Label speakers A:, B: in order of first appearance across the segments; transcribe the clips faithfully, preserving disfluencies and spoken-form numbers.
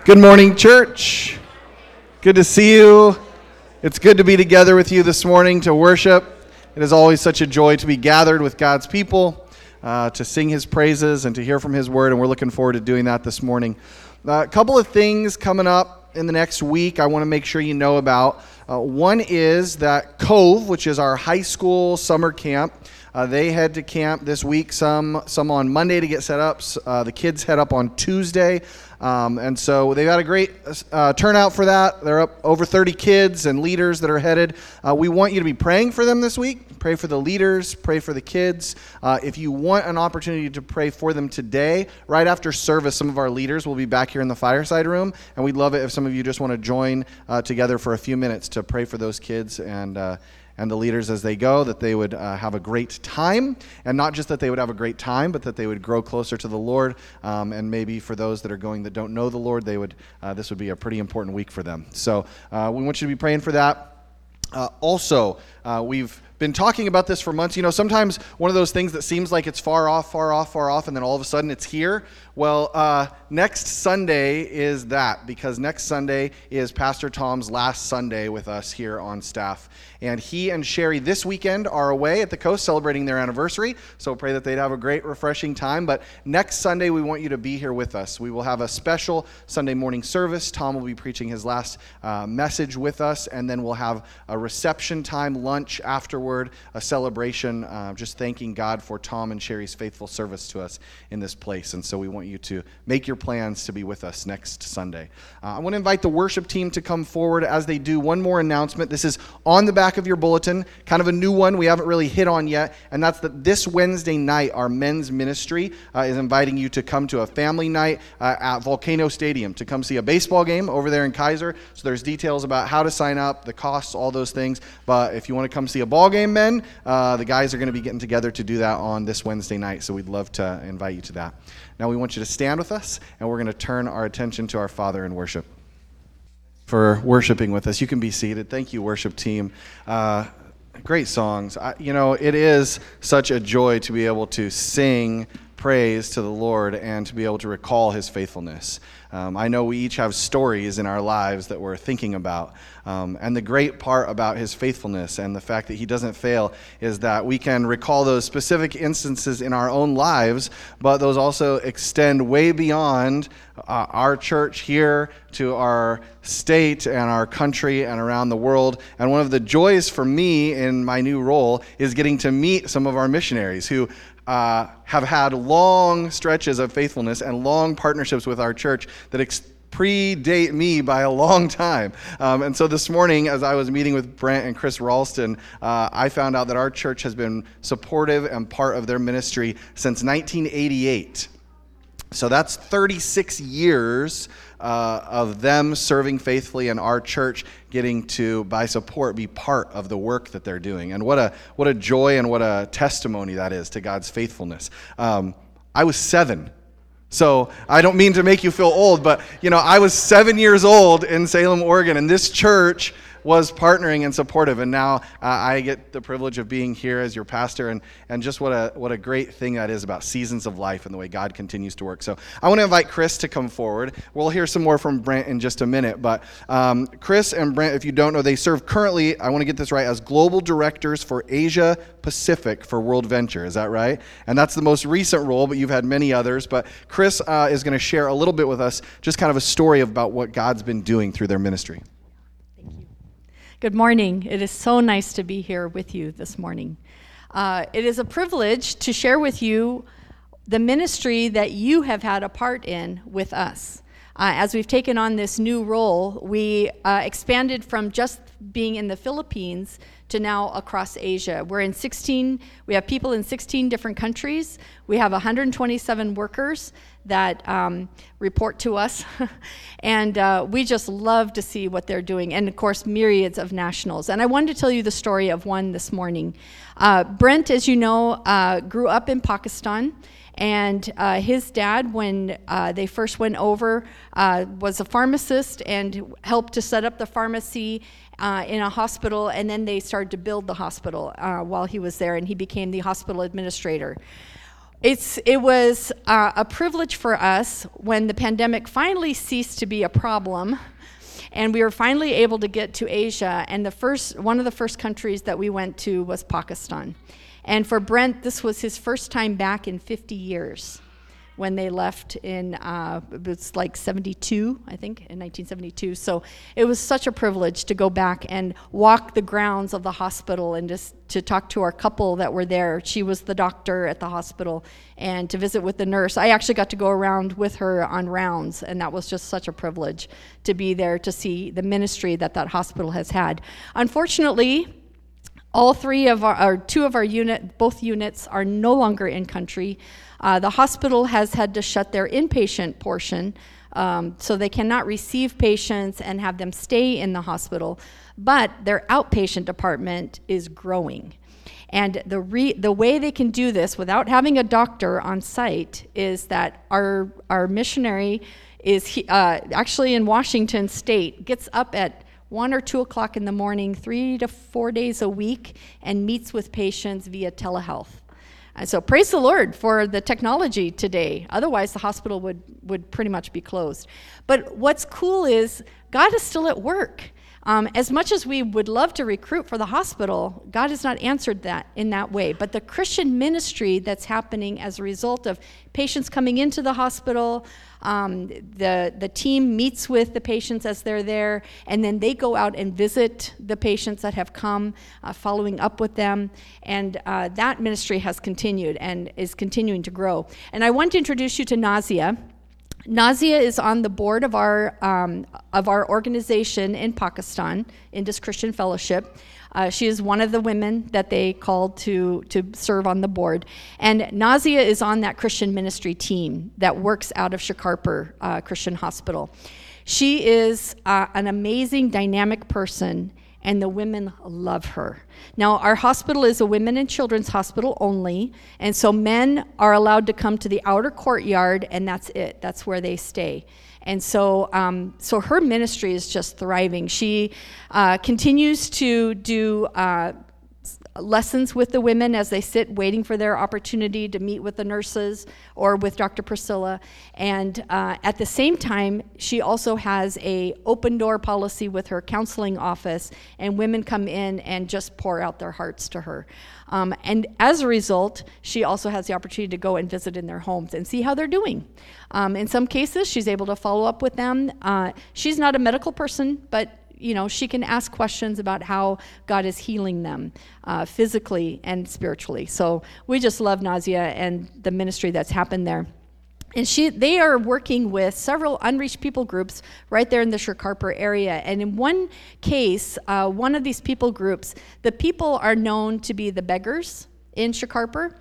A: Good morning, church. Good to see you. It's good to be together with you this morning to worship. It is always such a joy to be gathered with God's people, uh, to sing His praises and to hear from His word, and we're looking forward to doing that this morning. Uh, a couple of things coming up in the next week I want to make sure you know about. Uh, one is that Cove, which is our high school summer camp, Uh, they head to camp this week, some some on Monday to get set up. Uh, the kids head up on Tuesday. Um, and so they've got a great uh, turnout for that. They're up over thirty kids and leaders that are headed. Uh, we want you to be praying for them this week. Pray for the leaders. Pray for the kids. Uh, if you want an opportunity to pray for them today, right after service, some of our leaders will be back here in the fireside room. And we'd love it if some of you just want to join uh, together for a few minutes to pray for those kids and uh and the leaders as they go, that they would uh, have a great time, and not just that they would have a great time, but that they would grow closer to the Lord, um, and maybe for those that are going that don't know the Lord, they would uh, this would be a pretty important week for them. So uh, we want you to be praying for that. Uh, also, uh, we've been talking about this for months. You know, sometimes one of those things that seems like it's far off, far off, far off, and then all of a sudden it's here. Well, uh, next Sunday is that, because next Sunday is Pastor Tom's last Sunday with us here on staff. And he and Sherry this weekend are away at the coast celebrating their anniversary, so pray that they'd have a great, refreshing time. But next Sunday, we want you to be here with us. We will have a special Sunday morning service. Tom will be preaching his last uh, message with us, and then we'll have a reception time, lunch afterward, a celebration, uh, just thanking God for Tom and Sherry's faithful service to us in this place. And so we want you to make your plans to be with us next Sunday. Uh, I want to invite the worship team to come forward as they do. One more announcement. This is on the back of your bulletin, kind of a new one we haven't really hit on yet, and that's that this Wednesday night, our men's ministry uh, is inviting you to come to a family night uh, at Volcano Stadium to come see a baseball game over there in Kaiser. So there's details about how to sign up, the costs, all those things. But if you want to come see a ball game, men, uh, the guys are going to be getting together to do that on this Wednesday night, so we'd love to invite you to that. Now we want you to stand with us, and we're going to turn our attention to our Father in worship. For worshiping with us. You can be seated. Thank you, worship team. Uh, great songs. I, you know, it is such a joy to be able to sing praise to the Lord and to be able to recall His faithfulness. Um, I know we each have stories in our lives that we're thinking about. Um, and the great part about His faithfulness and the fact that He doesn't fail is that we can recall those specific instances in our own lives, but those also extend way beyond uh, our church here to our state and our country and around the world. And one of the joys for me in my new role is getting to meet some of our missionaries who Uh, have had long stretches of faithfulness and long partnerships with our church that ex- predate me by a long time. Um, and so this morning, as I was meeting with Brent and Chris Ralston, uh, I found out that our church has been supportive and part of their ministry since nineteen eighty-eight. So that's thirty-six years uh, of them serving faithfully and our church getting to, by support, be part of the work that they're doing. And what a what a joy and what a testimony that is to God's faithfulness. Um, I was seven. So I don't mean to make you feel old, but you know, I was seven years old in Salem, Oregon, and this church was partnering and supportive, and now uh, I get the privilege of being here as your pastor, and, and just what a what a great thing that is about seasons of life and the way God continues to work. So I want to invite Chris to come forward. We'll hear some more from Brent in just a minute, but um, Chris and Brent, if you don't know, they serve currently, I want to get this right, as Global Directors for Asia Pacific for World Venture. Is that right? And that's the most recent role, but you've had many others. But Chris uh, is going to share a little bit with us, just kind of a story about what God's been doing through their ministry.
B: Good morning. It is so nice to be here with you this morning. Uh, it is a privilege to share with you the ministry that you have had a part in with us. Uh, as we've taken on this new role, we uh, expanded from just being in the Philippines to now across Asia. We're in sixteen, we have people in sixteen different countries. We have one hundred twenty-seven workers that um, report to us. and uh, we just love to see what they're doing. And of course, myriads of nationals. And I wanted to tell you the story of one this morning. Uh, Brent, as you know, uh, grew up in Pakistan. And uh, his dad, when uh, they first went over, uh, was a pharmacist and helped to set up the pharmacy uh, in a hospital. And then they started to build the hospital uh, while he was there, and he became the hospital administrator. It's, it was uh, a privilege for us when the pandemic finally ceased to be a problem, and we were finally able to get to Asia, and the first, one of the first countries that we went to was Pakistan. And for Brent, this was his first time back in fifty years when they left in, uh, it was like seventy-two, I think, in nineteen seventy-two. So it was such a privilege to go back and walk the grounds of the hospital and just to talk to our couple that were there. She was the doctor at the hospital, and to visit with the nurse. I actually got to go around with her on rounds, and that was just such a privilege to be there to see the ministry that that hospital has had. Unfortunately, all three of our, or two of our unit, both units are no longer in country. Uh, the hospital has had to shut their inpatient portion, um, so they cannot receive patients and have them stay in the hospital, but their outpatient department is growing. And the re- the way they can do this without having a doctor on site is that our our missionary is he, uh, actually in Washington State, gets up at one or two o'clock in the morning, three to four days a week, and meets with patients via telehealth. And so praise the Lord for the technology today. Otherwise, the hospital would, would pretty much be closed. But what's cool is God is still at work. Um, as much as we would love to recruit for the hospital, God has not answered that in that way. But the Christian ministry that's happening as a result of patients coming into the hospital, um, the, the team meets with the patients as they're there, and then they go out and visit the patients that have come, uh, following up with them. And uh, that ministry has continued and is continuing to grow. And I want to introduce you to Nazia. Nazia is on the board of our um, of our organization in Pakistan, Indus Christian Fellowship. Uh, she is one of the women that they called to to serve on the board. And Nazia is on that Christian ministry team that works out of Shikarpur uh, Christian Hospital. She is uh, an amazing, dynamic person, and the women love her. Now, our hospital is a women and children's hospital only, and so men are allowed to come to the outer courtyard, and that's it. That's where they stay. And so um, so her ministry is just thriving. She uh, continues to do uh, lessons with the women as they sit waiting for their opportunity to meet with the nurses or with Doctor Priscilla. And uh, at the same time, she also has a open door policy with her counseling office, and women come in and just pour out their hearts to her. Um, and as a result, she also has the opportunity to go and visit in their homes and see how they're doing. Um, in some cases, she's able to follow up with them. Uh, she's not a medical person, but you know, she can ask questions about how God is healing them uh, physically and spiritually. So we just love Nazia and the ministry that's happened there. And she, they are working with several unreached people groups right there in the Shikarpur area. And in one case, uh, one of these people groups, the people are known to be the beggars in Shikarpur.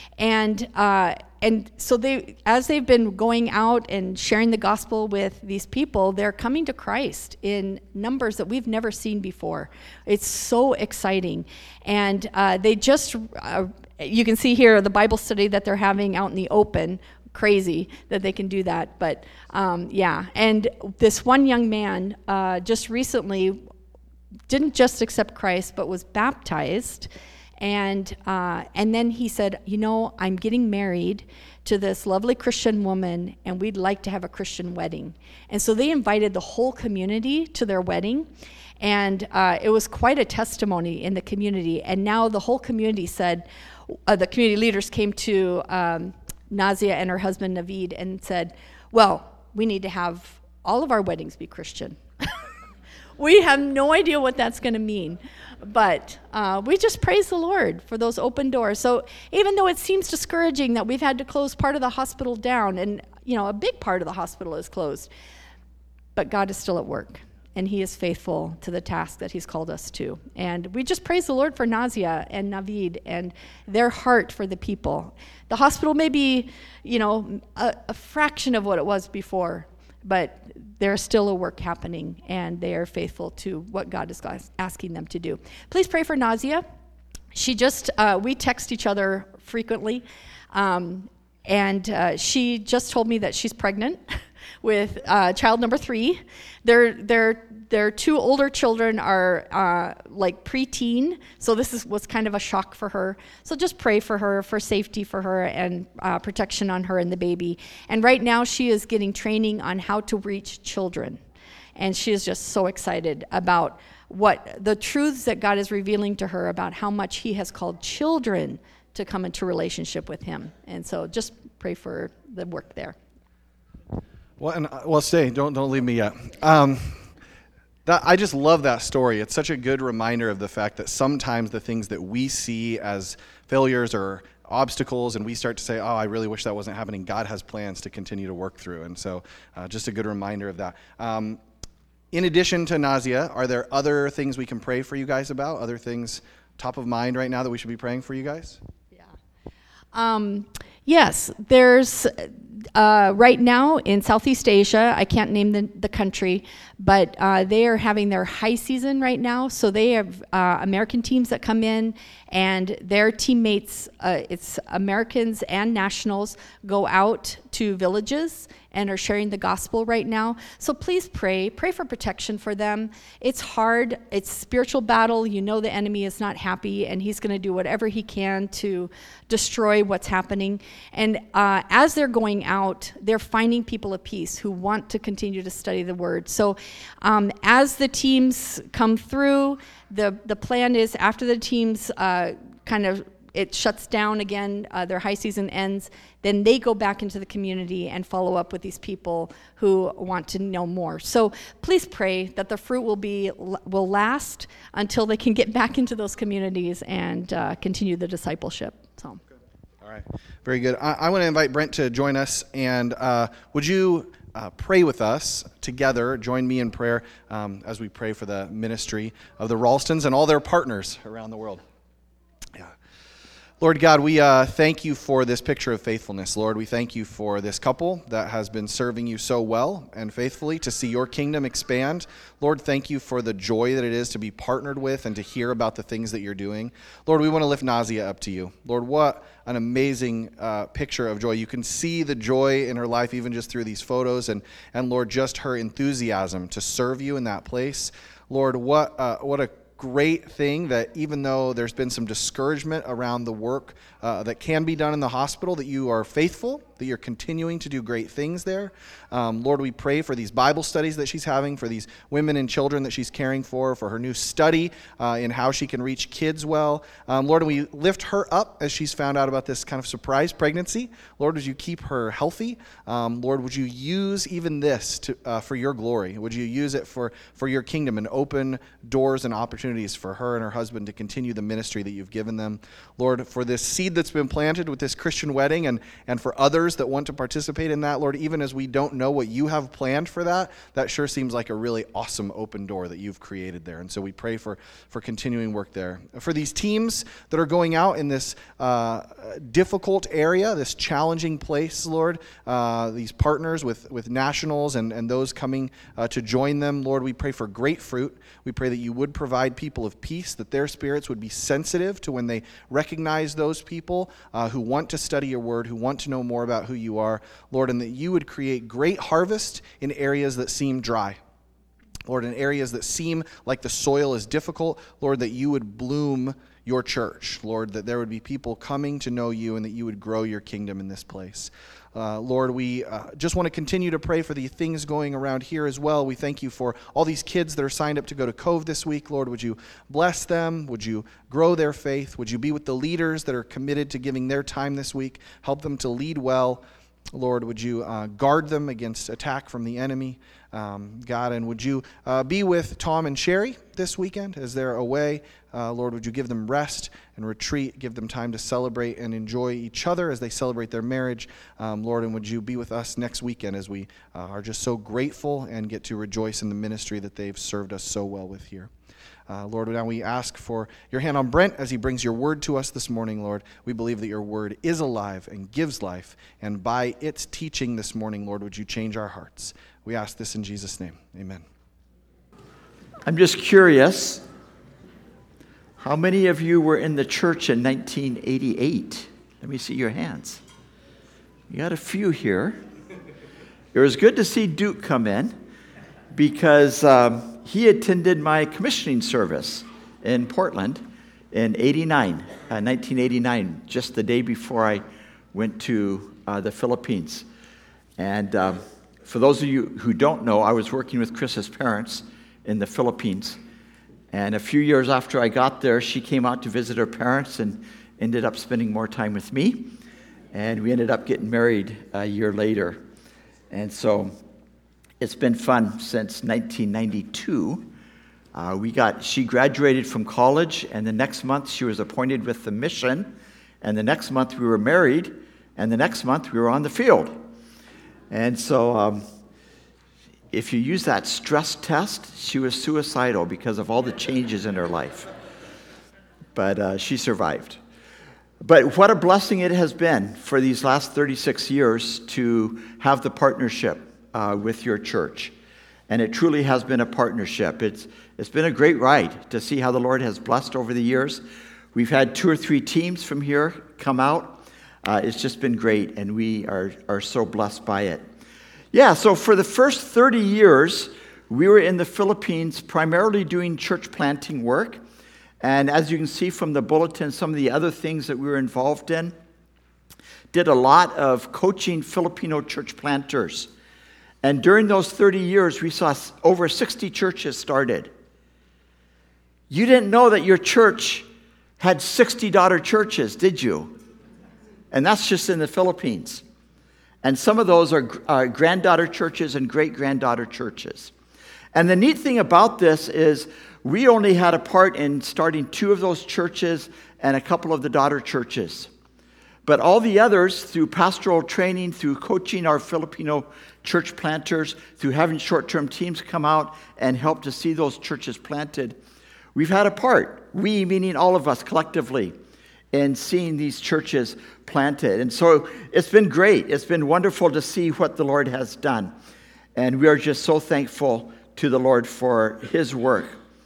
B: And uh, and so they, as they've been going out and sharing the gospel with these people, they're coming to Christ in numbers that we've never seen before. It's so exciting. And uh, they just, uh, you can see here the Bible study that they're having out in the open. Crazy that they can do that. But um, yeah, and this one young man uh, just recently didn't just accept Christ, but was baptized. And uh, and then he said, you know, I'm getting married to this lovely Christian woman, and we'd like to have a Christian wedding. And so they invited the whole community to their wedding, and uh, it was quite a testimony in the community. And now the whole community said, uh, the community leaders came to um, Nazia and her husband Naveed and said, well, we need to have all of our weddings be Christian. We have no idea what that's going to mean, but uh, we just praise the Lord for those open doors. So even though it seems discouraging that we've had to close part of the hospital down, and you know a big part of the hospital is closed, but God is still at work, and He is faithful to the task that He's called us to. And we just praise the Lord for Nazia and Naveed and their heart for the people. The hospital may be, you know, a, a fraction of what it was before, but there's still a work happening, and they are faithful to what God is asking them to do. Please pray for Nazia. She just, uh, we text each other frequently, um, and uh, she just told me that she's pregnant. with uh, child number three. Their their their two older children are uh, like preteen, so this is was kind of a shock for her. So just pray for her, for safety for her, and uh, protection on her and the baby. And right now she is getting training on how to reach children, and she is just so excited about what the truths that God is revealing to her about how much He has called children to come into relationship with Him. And so just pray for the work there.
A: Well, and uh, well, stay. Don't don't leave me yet. Um, that I just love that story. It's such a good reminder of the fact that sometimes the things that we see as failures or obstacles, and we start to say, "Oh, I really wish that wasn't happening." God has plans to continue to work through, and so uh, just a good reminder of that. Um, in addition to nausea, are there other things we can pray for you guys about? Other things top of mind right now that we should be praying for you guys?
B: Yeah. Um, yes, there's. Uh, right now in Southeast Asia, I can't name the, the country, but uh, they are having their high season right now. So they have uh, American teams that come in, and their teammates, uh, it's Americans and nationals, go out to villages and are sharing the gospel right now. So please pray. Pray for protection for them. It's hard. It's spiritual battle. You know the enemy is not happy, and he's going to do whatever he can to destroy what's happening. And uh, as they're going out, they're finding people of peace who want to continue to study the Word. So um, as the teams come through, the, the plan is after the teams uh, kind of it shuts down again, uh, their high season ends, then they go back into the community and follow up with these people who want to know more. So please pray that the fruit will be will last until they can get back into those communities and uh, continue the discipleship. So,
A: all right, very good. I, I want to invite Brent to join us, and uh, would you uh, pray with us together? Join me in prayer um, as we pray for the ministry of the Ralstons and all their partners around the world. Yeah. Lord God, we uh, thank you for this picture of faithfulness. Lord, we thank you for this couple that has been serving you so well and faithfully to see your kingdom expand. Lord, thank you for the joy that it is to be partnered with and to hear about the things that you're doing. Lord, we want to lift Nazia up to you. Lord, what an amazing uh, picture of joy. You can see the joy in her life even just through these photos, and, and Lord, just her enthusiasm to serve you in that place. Lord, what uh, what a great thing that even though there's been some discouragement around the work uh, that can be done in the hospital, that you are faithful, that you're continuing to do great things there. Um, Lord, we pray for these Bible studies that she's having, for these women and children that she's caring for, for her new study uh, in how she can reach kids well. Um, Lord, we lift her up as she's found out about this kind of surprise pregnancy. Lord, would you keep her healthy? Um, Lord, would you use even this to, uh, for your glory? Would you use it for, for your kingdom and open doors and opportunities for her and her husband to continue the ministry that you've given them? Lord, for this seed that's been planted with this Christian wedding, and, and for others that want to participate in that, Lord, even as we don't know what you have planned for that, that sure seems like a really awesome open door that you've created there. And so we pray for, for continuing work there. For these teams that are going out in this uh, difficult area, this challenging place, Lord, uh, these partners with, with nationals and, and those coming uh, to join them, Lord, we pray for great fruit. We pray that you would provide people of peace, that their spirits would be sensitive to when they recognize those people uh, who want to study your word, who want to know more about who you are, Lord, and that you would create great harvest in areas that seem dry. Lord, in areas that seem like the soil is difficult, Lord, that you would bloom your church, Lord, that there would be people coming to know you and that you would grow your kingdom in this place. Uh, Lord, we uh, just want to continue to pray for the things going around here as well. We thank you for all these kids that are signed up to go to Cove this week. Lord, would you bless them? Would you grow their faith? Would you be with the leaders that are committed to giving their time this week? Help them to lead well. Lord, would you uh, guard them against attack from the enemy, um, God, and would you uh, be with Tom and Sherry this weekend as they're away. Uh, Lord, would you give them rest and retreat, give them time to celebrate and enjoy each other as they celebrate their marriage. Um, Lord, and would you be with us next weekend as we uh, are just so grateful and get to rejoice in the ministry that they've served us so well with here. Uh, Lord, now we ask for your hand on Brent as he brings your word to us this morning, Lord. We believe that your word is alive and gives life, and by its teaching this morning, Lord, would you change our hearts? We ask this in Jesus' name. Amen.
C: I'm just curious, how many of you were in the church in nineteen eighty-eight? Let me see your hands. You got a few here. It was good to see Duke come in because um, he attended my commissioning service in Portland in eighty-nine, uh, nineteen eighty-nine, just the day before I went to uh, the Philippines. And um, for those of you who don't know, I was working with Chris's parents in the Philippines. And a few years after I got there, she came out to visit her parents and ended up spending more time with me. And we ended up getting married a year later. And so it's been fun since nineteen ninety-two. Uh, we got, she graduated from college, and the next month she was appointed with the mission. And the next month we were married, and the next month we were on the field. And so um, if you use that stress test, she was suicidal because of all the changes in her life. But uh, she survived. But what a blessing it has been for these last thirty-six years to have the partnership uh, with your church. And it truly has been a partnership. It's, it's been a great ride to see how the Lord has blessed over the years. We've had two or three teams from here come out. Uh, it's just been great, and we are, are so blessed by it. Yeah, so for the first thirty years, we were in the Philippines primarily doing church planting work. And as you can see from the bulletin, some of the other things that we were involved in, did a lot of coaching Filipino church planters. And during those thirty years, we saw over sixty churches started. You didn't know that your church had sixty daughter churches, did you? And that's just in the Philippines. And some of those are, are granddaughter churches and great-granddaughter churches. And the neat thing about this is we only had a part in starting two of those churches and a couple of the daughter churches. But all the others, through pastoral training, through coaching our Filipino church planters, through having short-term teams come out and help to see those churches planted, we've had a part, we meaning all of us collectively, in seeing these churches planted. And so it's been great. It's been wonderful to see what the Lord has done. And we are just so thankful to the Lord for his work.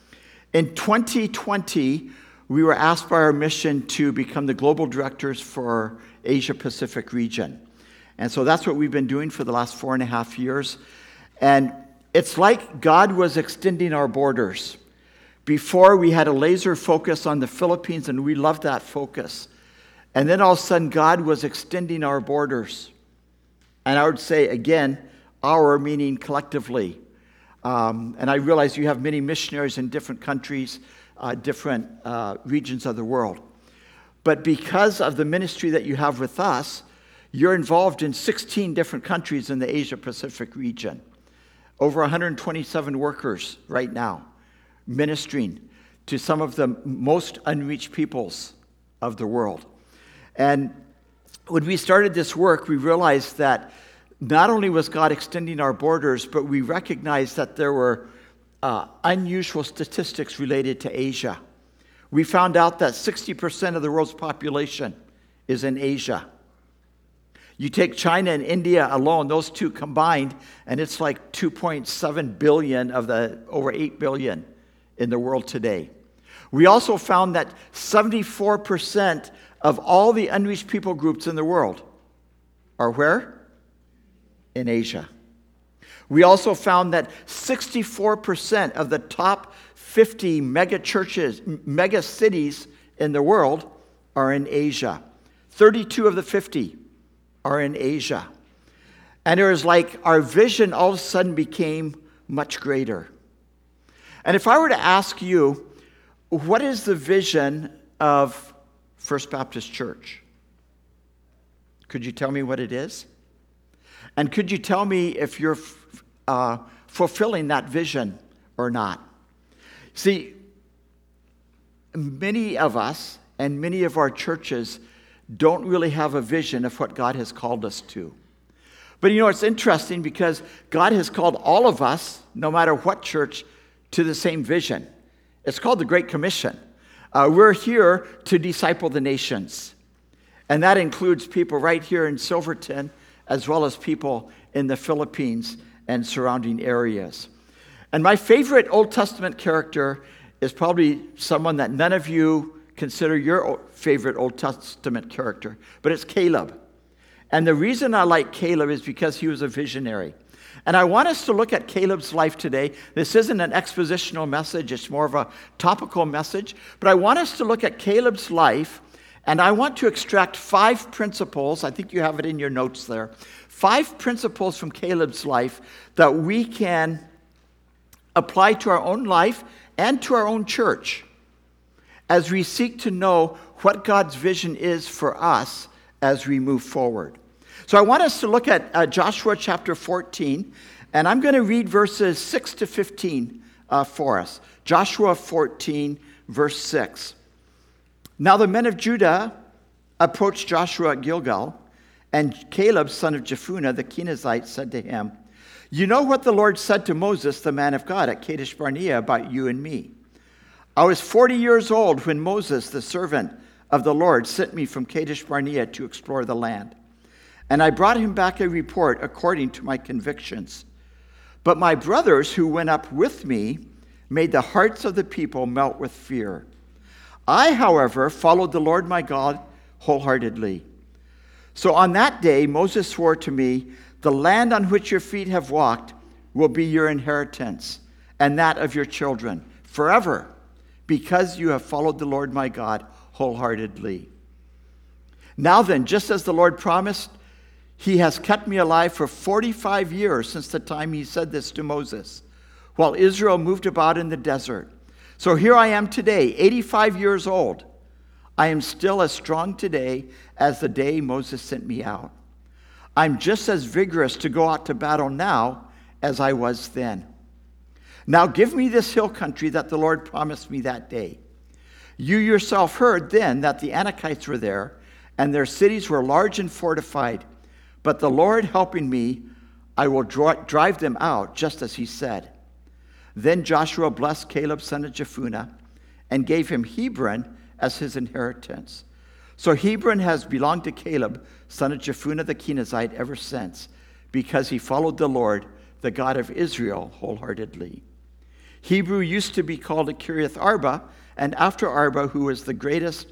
C: In twenty twenty, we were asked by our mission to become the global directors for Asia Pacific region. And so that's what we've been doing for the last four and a half years. And it's like God was extending our borders. Before, we had a laser focus on the Philippines, and we loved that focus. And then all of a sudden, God was extending our borders. And I would say, again, our meaning collectively. Um, and I realize you have many missionaries in different countries, uh, different uh, regions of the world. But because of the ministry that you have with us, you're involved in sixteen different countries in the Asia Pacific region. Over one hundred twenty-seven workers right now ministering to some of the most unreached peoples of the world. And when we started this work, we realized that not only was God extending our borders, but we recognized that there were uh, unusual statistics related to Asia. We found out that sixty percent of the world's population is in Asia. You take China and India alone, those two combined, and it's like two point seven billion of the over eight billion in the world today. We also found that seventy-four percent of all the unreached people groups in the world are where? In Asia. We also found that sixty-four percent of the top fifty mega churches, mega cities in the world are in Asia. thirty-two of the fifty are in Asia. And it was like our vision all of a sudden became much greater. And if I were to ask you, what is the vision of First Baptist Church? Could you tell me what it is? And could you tell me if you're uh, fulfilling that vision or not? See, many of us and many of our churches don't really have a vision of what God has called us to. But you know, it's interesting because God has called all of us, no matter what church, to the same vision. It's called the Great Commission. Uh, we're here to disciple the nations. And that includes people right here in Silverton, as well as people in the Philippines and surrounding areas. And my favorite Old Testament character is probably someone that none of you consider your favorite Old Testament character, but it's Caleb. And the reason I like Caleb is because he was a visionary. And I want us to look at Caleb's life today. This isn't an expositional message, it's more of a topical message. But I want us to look at Caleb's life, and I want to extract five principles. I think you have it in your notes there. Five principles from Caleb's life that we can apply to our own life and to our own church as we seek to know what God's vision is for us as we move forward. So I want us to look at uh, Joshua chapter fourteen, and I'm going to read verses six to fifteen uh, for us. Joshua fourteen, verse six. Now the men of Judah approached Joshua at Gilgal, and Caleb, son of Jephunneh, the Kenizzite, said to him, "You know what the Lord said to Moses, the man of God, at Kadesh Barnea about you and me. I was forty years old when Moses, the servant of the Lord, sent me from Kadesh Barnea to explore the land. And I brought him back a report according to my convictions. But my brothers who went up with me made the hearts of the people melt with fear. I, however, followed the Lord my God wholeheartedly. So on that day Moses swore to me, 'The land on which your feet have walked will be your inheritance, and that of your children forever, because you have followed the Lord my God wholeheartedly.' Now then, just as the Lord promised, he has kept me alive for forty-five years since the time he said this to Moses, while Israel moved about in the desert. So here I am today, eighty-five years old. I am still as strong today as the day Moses sent me out. I'm just as vigorous to go out to battle now as I was then. Now give me this hill country that the Lord promised me that day. You yourself heard then that the Anakites were there, and their cities were large and fortified. But the Lord helping me, I will drive them out, just as he said." Then Joshua blessed Caleb, son of Jephunneh, and gave him Hebron as his inheritance. So Hebron has belonged to Caleb, son of Jephunneh the Kenizzite, ever since, because he followed the Lord, the God of Israel, wholeheartedly. Hebron used to be called Kiriath Arba, and after Arba, who was the greatest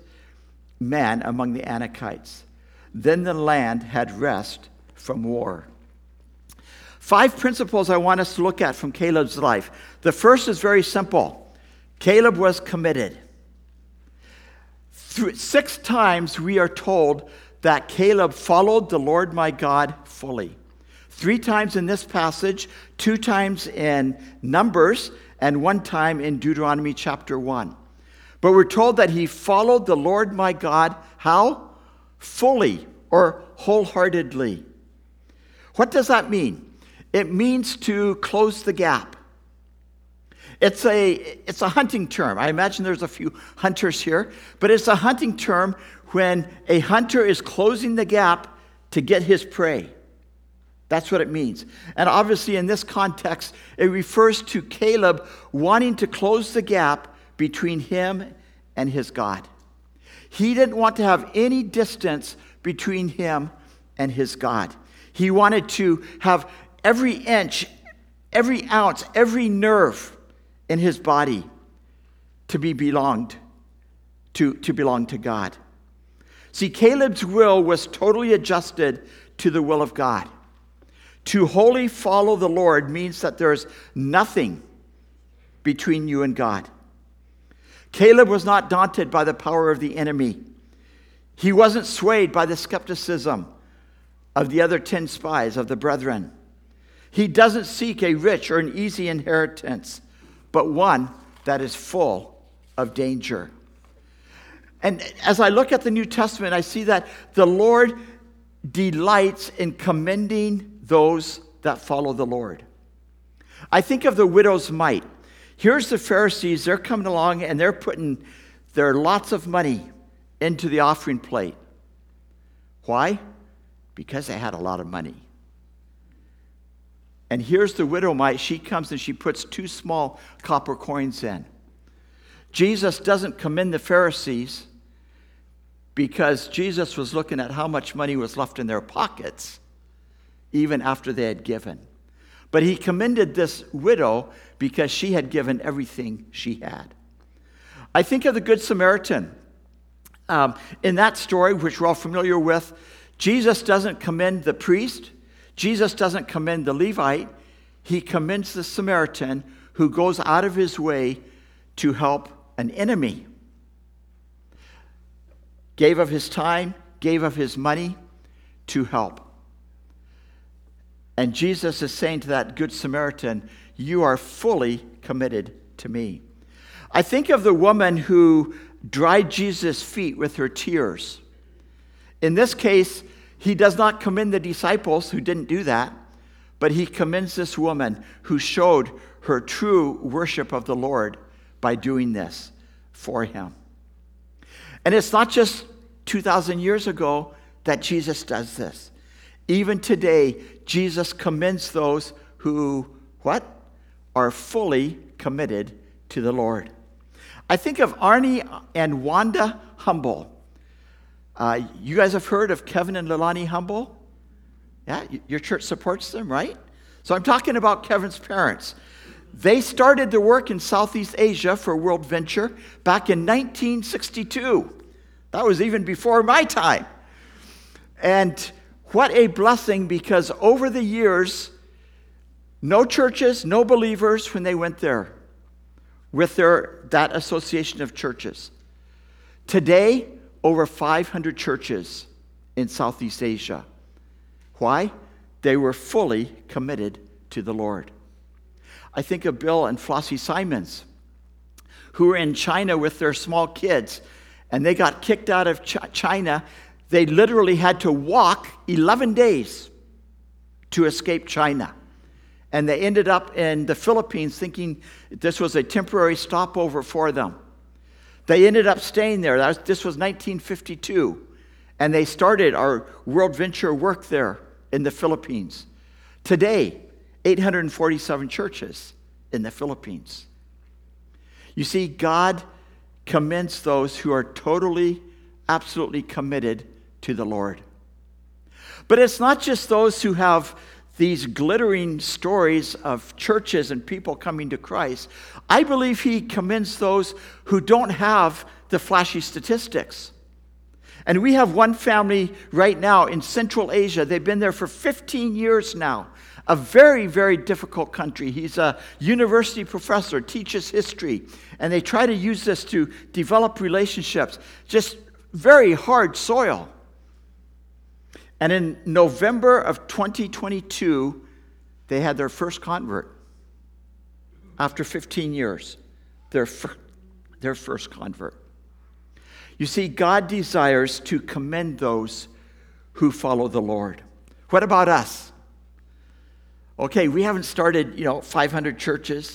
C: man among the Anakites. Then the land had rest from war. Five principles I want us to look at from Caleb's life. The first is very simple. Caleb was committed. Through, six times we are told that Caleb followed the Lord my God fully. Three times in this passage, two times in Numbers, and one time in Deuteronomy chapter one. But we're told that he followed the Lord my God, how? Fully or wholeheartedly. What does that mean? It means to close the gap. It's a, it's a hunting term. I imagine there's a few hunters here, but it's a hunting term when a hunter is closing the gap to get his prey. That's what it means. And obviously in this context, it refers to Caleb wanting to close the gap between him and his God. He didn't want to have any distance between him and his God. He wanted to have every inch, every ounce, every nerve in his body to be belonged to, to belong to God. See, Caleb's will was totally adjusted to the will of God. To wholly follow the Lord means that there's nothing between you and God. Caleb was not daunted by the power of the enemy. He wasn't swayed by the skepticism of the other ten spies of the brethren. He doesn't seek a rich or an easy inheritance, but one that is full of danger. And as I look at the New Testament, I see that the Lord delights in commending those that follow the Lord. I think of the widow's mite. Here's the Pharisees, they're coming along and they're putting their lots of money into the offering plate. Why? Because they had a lot of money. And here's the widow mite. She comes and she puts two small copper coins in. Jesus doesn't commend the Pharisees because Jesus was looking at how much money was left in their pockets even after they had given. But he commended this widow because she had given everything she had. I think of the Good Samaritan. Um, in that story, which we're all familiar with, Jesus doesn't commend the priest. Jesus doesn't commend the Levite. he commends the Samaritan who goes out of his way to help an enemy. Gave of his time, gave of his money to help. And Jesus is saying to that Good Samaritan, you are fully committed to me. I think of the woman who dried Jesus' feet with her tears. In this case, he does not commend the disciples who didn't do that, but he commends this woman who showed her true worship of the Lord by doing this for him. And it's not just two thousand years ago that Jesus does this. Even today, Jesus commends those who, what? Are fully committed to the Lord. I think of Arnie and Wanda Humble. Uh, you guys have heard of Kevin and Leilani Humble? Yeah, your church supports them, right? So I'm talking about Kevin's parents. They started their work in Southeast Asia for World Venture back in nineteen sixty-two. That was even before my time. And what a blessing, because over the years, no churches, no believers when they went there with their that association of churches. Today, over five hundred churches in Southeast Asia. Why? They were fully committed to the Lord. I think of Bill and Flossie Simons, who were in China with their small kids, and they got kicked out of Ch- China. They literally had to walk eleven days to escape China. And they ended up in the Philippines thinking this was a temporary stopover for them. They ended up staying there. That was, this was nineteen fifty-two. And they started our World Venture work there in the Philippines. Today, eight hundred forty-seven churches in the Philippines. You see, God commends those who are totally, absolutely committed to the Lord. But it's not just those who have these glittering stories of churches and people coming to Christ. I believe he commends those who don't have the flashy statistics. And we have one family right now in Central Asia. They've been there for fifteen years now. A very, very difficult country. He's a university professor, teaches history, and they try to use this to develop relationships. Just very hard soil. And in November of twenty twenty-two, they had their first convert. After fifteen years, their, fir- their first convert. You see, God desires to commend those who follow the Lord. What about us? Okay, we haven't started, you know, five hundred churches.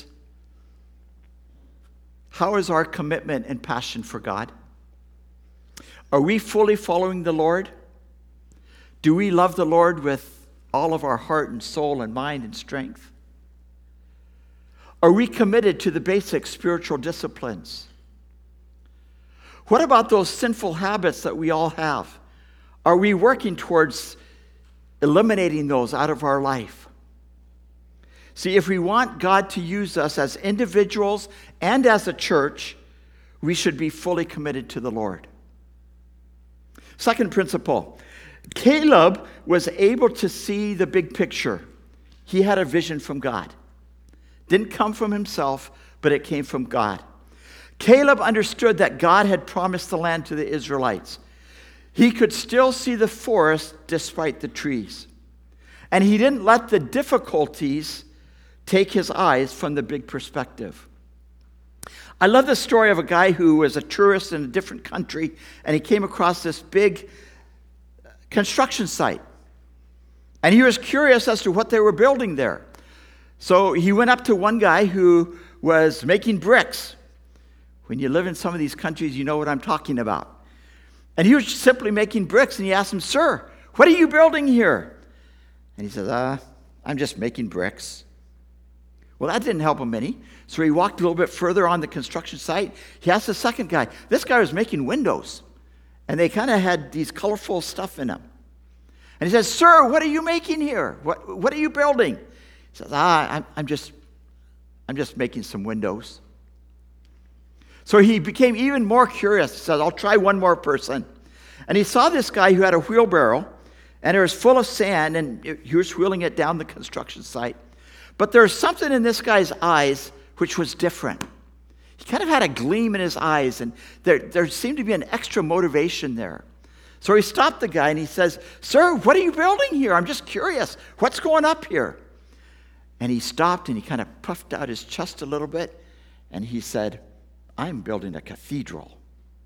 C: How is our commitment and passion for God? Are we fully following the Lord? Do we love the Lord with all of our heart and soul and mind and strength? Are we committed to the basic spiritual disciplines? What about those sinful habits that we all have? Are we working towards eliminating those out of our life? See, if we want God to use us as individuals and as a church, we should be fully committed to the Lord. Second principle, Caleb was able to see the big picture. He had a vision from God. Didn't come from himself, but it came from God. Caleb understood that God had promised the land to the Israelites. He could still see the forest despite the trees. And he didn't let the difficulties take his eyes from the big perspective. I love the story of a guy who was a tourist in a different country, and he came across this big construction site. And he was curious as to what they were building there. So he went up to one guy who was making bricks. When you live in some of these countries, you know what I'm talking about. And he was simply making bricks, and he asked him, "Sir, what are you building here?" And he said, uh, "I'm just making bricks." Well, that didn't help him any. So he walked a little bit further on the construction site. He asked the second guy. This guy was making windows, and they kind of had these colorful stuff in them. And he says, "Sir, what are you making here? What What are you building?" He says, "Ah, I'm, I'm just, I'm just making some windows." So he became even more curious. He said, "I'll try one more person." And he saw this guy who had a wheelbarrow, and it was full of sand, and he was wheeling it down the construction site. But there's something in this guy's eyes which was different. He kind of had a gleam in his eyes, and there, there seemed to be an extra motivation there. So he stopped the guy and he says, "Sir, what are you building here? I'm just curious. What's going up here?" And he stopped and he kind of puffed out his chest a little bit, and he said, "I'm building a cathedral.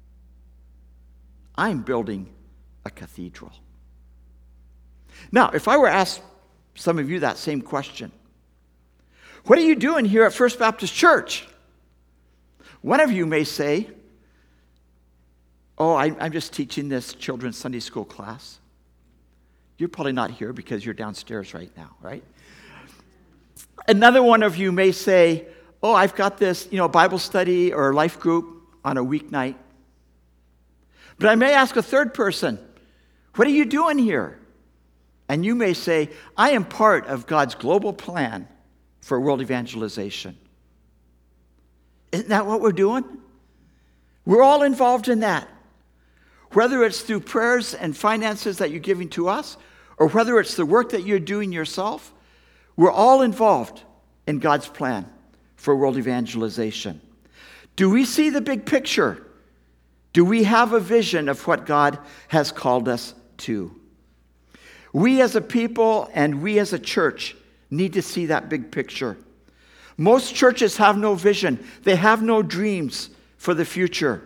C: I'm building a cathedral." Now, if I were asked some of you that same question, what are you doing here at First Baptist Church? One of you may say, "Oh, I, I'm just teaching this children's Sunday school class." You're probably not here because you're downstairs right now, right? Another one of you may say, "Oh, I've got this, you know, Bible study or life group on a weeknight." But I may ask a third person, "What are you doing here?" And you may say, "I am part of God's global plan for world evangelization." Isn't that what we're doing? We're all involved in that. Whether it's through prayers and finances that you're giving to us, or whether it's the work that you're doing yourself, we're all involved in God's plan for world evangelization. Do we see the big picture? Do we have a vision of what God has called us to? We as a people and we as a church need to see that big picture. Most churches have no vision. They have no dreams for the future.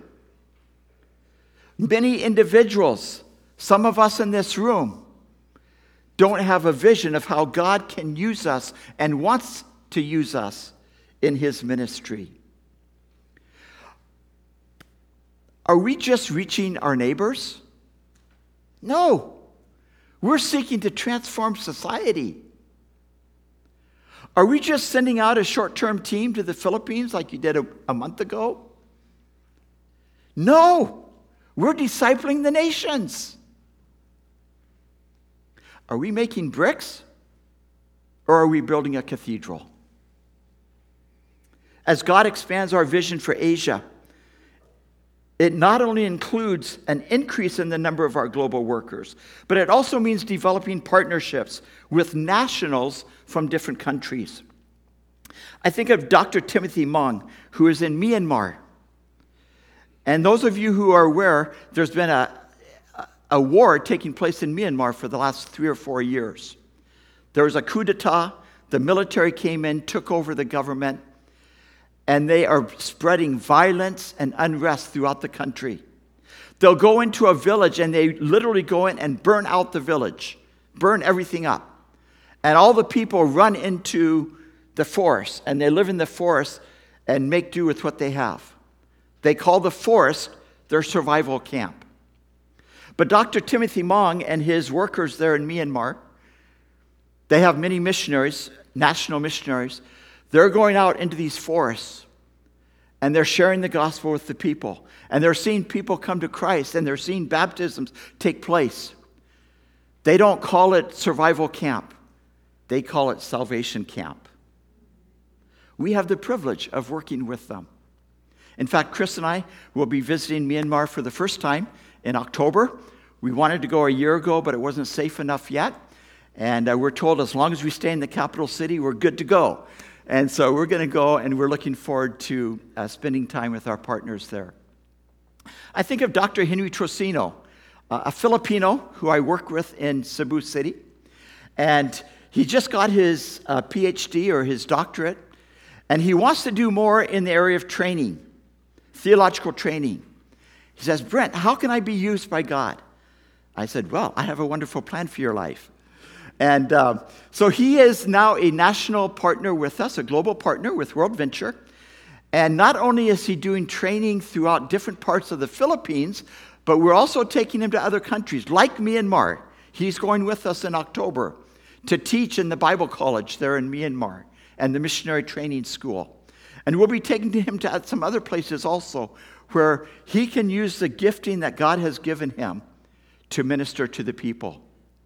C: Many individuals, some of us in this room, don't have a vision of how God can use us and wants to use us in His ministry. Are we just reaching our neighbors? No. We're seeking to transform society. Are we just sending out a short-term team to the Philippines like you did a, a month ago? No. We're discipling the nations. Are we making bricks, or are we building a cathedral? As God expands our vision for Asia, it not only includes an increase in the number of our global workers, but it also means developing partnerships with nationals from different countries. I think of Doctor Timothy Mong, who is in Myanmar. And those of you who are aware, there's been a, a war taking place in Myanmar for the last three or four years. There was a coup d'etat. The military came in, took over the government, and they are spreading violence and unrest throughout the country. They'll go into a village and they literally go in and burn out the village, burn everything up. And all the people run into the forest, and they live in the forest and make do with what they have. They call the forest their survival camp. But Doctor Timothy Mong and his workers there in Myanmar, they have many missionaries, national missionaries. They're going out into these forests, and they're sharing the gospel with the people. And they're seeing people come to Christ, and they're seeing baptisms take place. They don't call it survival camp. They call it salvation camp. We have the privilege of working with them. In fact, Chris and I will be visiting Myanmar for the first time in October. We wanted to go a year ago, but it wasn't safe enough yet. And uh, we're told as long as we stay in the capital city, we're good to go. And so we're going to go, and we're looking forward to uh, spending time with our partners there. I think of Doctor Henry Trocino, uh, a Filipino who I work with in Cebu City. And he just got his uh, P H D or his doctorate, and he wants to do more in the area of training, theological training. He says, "Brent, how can I be used by God?" I said, "Well, I have a wonderful plan for your life." And uh, so he is now a national partner with us, a global partner with World Venture. And not only is he doing training throughout different parts of the Philippines, but we're also taking him to other countries, like Myanmar. He's going with us in October to teach in the Bible college there in Myanmar and the missionary training school. And we'll be taking him to some other places also where he can use the gifting that God has given him to minister to the people.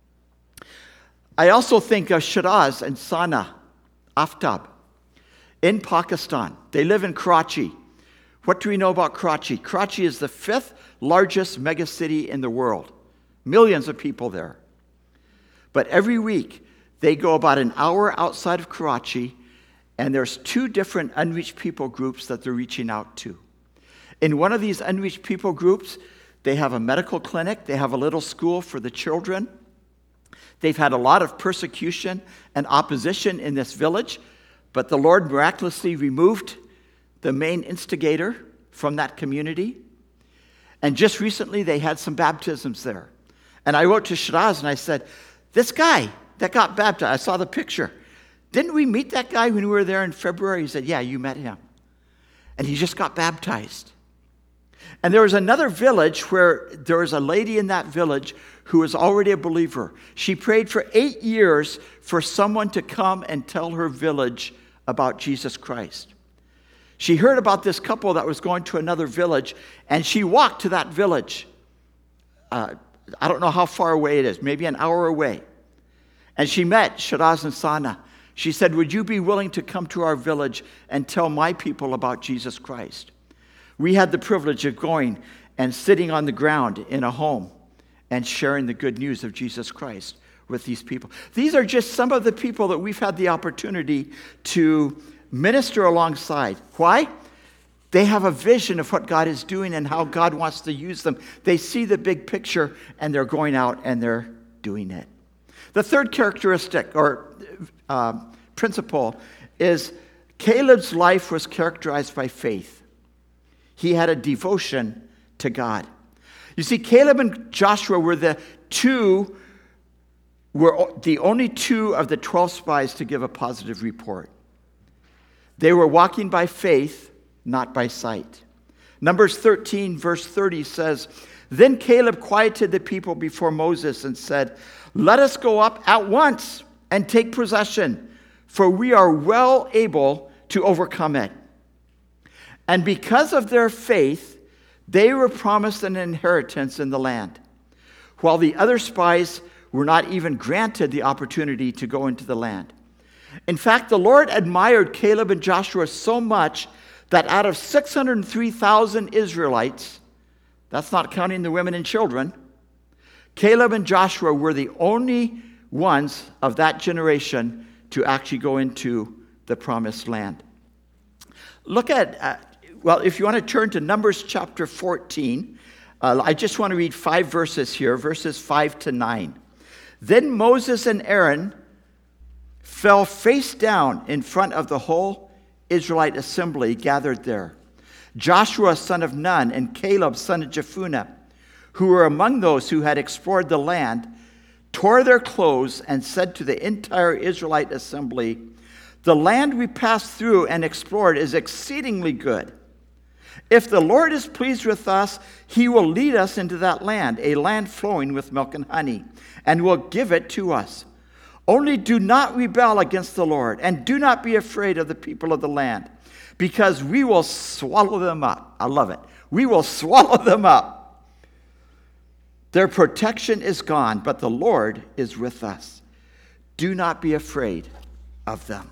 C: I also think of Shiraz and Sana Aftab in Pakistan. They live in Karachi. What do we know about Karachi? Karachi is the fifth largest megacity in the world. Millions of people there. But every week, They go about an hour outside of Karachi, and there's two different unreached people groups that they're reaching out to. In one of these unreached people groups, they have a medical clinic, they have a little school for the children. They've had a lot of persecution and opposition in this village, but the Lord miraculously removed the main instigator from that community. And just recently, they had some baptisms there. And I wrote to Shiraz and I said, this guy that got baptized, I saw the picture. Didn't we meet that guy when we were there in February? He said, yeah, you met him. And he just got baptized. And there was another village where there was a lady in that village who was already a believer. She prayed for eight years for someone to come and tell her village about Jesus Christ. She heard about this couple that was going to another village, and she walked to that village. Uh, I don't know how far away it is, maybe an hour away. And she met Shiraz and Sana. She said, would you be willing to come to our village and tell my people about Jesus Christ? We had the privilege of going and sitting on the ground in a home and sharing the good news of Jesus Christ with these people. These are just some of the people that we've had the opportunity to minister alongside. Why? They have a vision of what God is doing and how God wants to use them. They see the big picture, and they're going out and they're doing it. The third characteristic or uh, principle is Caleb's life was characterized by faith. He had a devotion to God. You see, Caleb and Joshua were the two, were the only two of the twelve spies to give a positive report. They were walking by faith, not by sight. Numbers thirteen, verse thirty says, then Caleb quieted the people before Moses and said, let us go up at once and take possession, for we are well able to overcome it. And because of their faith, they were promised an inheritance in the land, while the other spies were not even granted the opportunity to go into the land. In fact, the Lord admired Caleb and Joshua so much that out of six hundred three thousand Israelites, that's not counting the women and children, Caleb and Joshua were the only ones of that generation to actually go into the promised land. Look at, uh, well, if you want to turn to Numbers chapter fourteen, uh, I just want to read five verses here, verses five to nine. Then Moses and Aaron fell face down in front of the whole Israelite assembly gathered there. Joshua, son of Nun, and Caleb, son of Jephunneh, who were among those who had explored the land, tore their clothes and said to the entire Israelite assembly, the land we passed through and explored is exceedingly good. If the Lord is pleased with us, he will lead us into that land, a land flowing with milk and honey, and will give it to us. Only do not rebel against the Lord, and do not be afraid of the people of the land, because we will swallow them up. I love it. We will swallow them up. Their protection is gone, but the Lord is with us. Do not be afraid of them.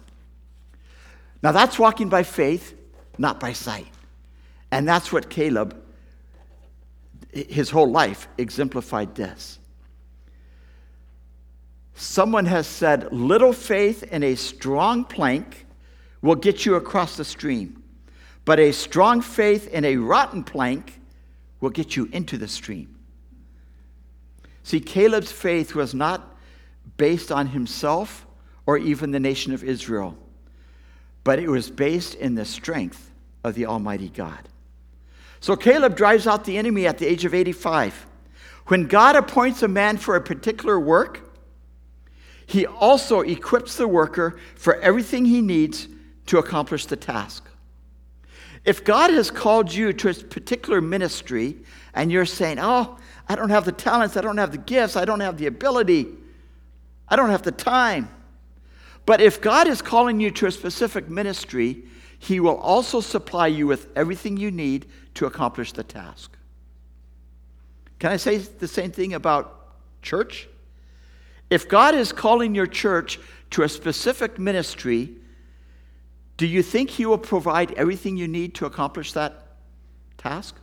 C: Now that's walking by faith, not by sight. And that's what Caleb, his whole life, exemplified this. Someone has said, little faith in a strong plank will get you across the stream, but a strong faith in a rotten plank will get you into the stream. See, Caleb's faith was not based on himself or even the nation of Israel, but it was based in the strength of the Almighty God. So Caleb drives out the enemy at the age of eighty-five. When God appoints a man for a particular work, he also equips the worker for everything he needs to accomplish the task. If God has called you to a particular ministry and you're saying, oh, I don't have the talents, I don't have the gifts, I don't have the ability, I don't have the time. But if God is calling you to a specific ministry, he will also supply you with everything you need to accomplish the task. Can I say the same thing about church? If God is calling your church to a specific ministry, do you think he will provide everything you need to accomplish that task?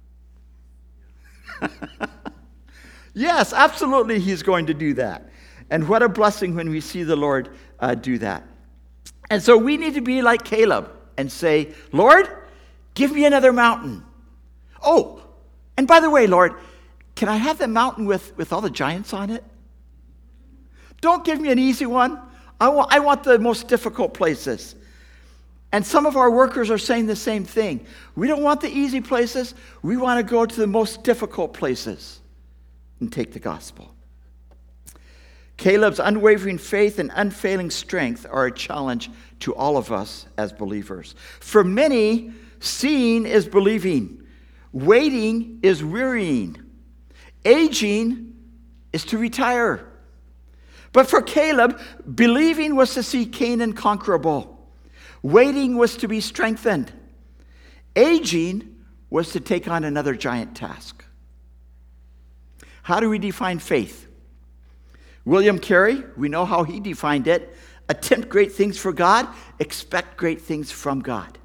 C: Yes, absolutely he's going to do that. And what a blessing when we see the Lord uh, do that. And so we need to be like Caleb and say, Lord, give me another mountain. Oh, and by the way, Lord, can I have the mountain with, with all the giants on it? Don't give me an easy one. I want, I want the most difficult places. And some of our workers are saying the same thing. We don't want the easy places. We want to go to the most difficult places and take the gospel. Caleb's unwavering faith and unfailing strength are a challenge to all of us as believers. For many, seeing is believing. Waiting is wearying. Aging is to retire. But for Caleb, believing was to see Canaan conquerable. Waiting was to be strengthened. Aging was to take on another giant task. How do we define faith? William Carey, we know how he defined it. Attempt great things for God, expect great things from God.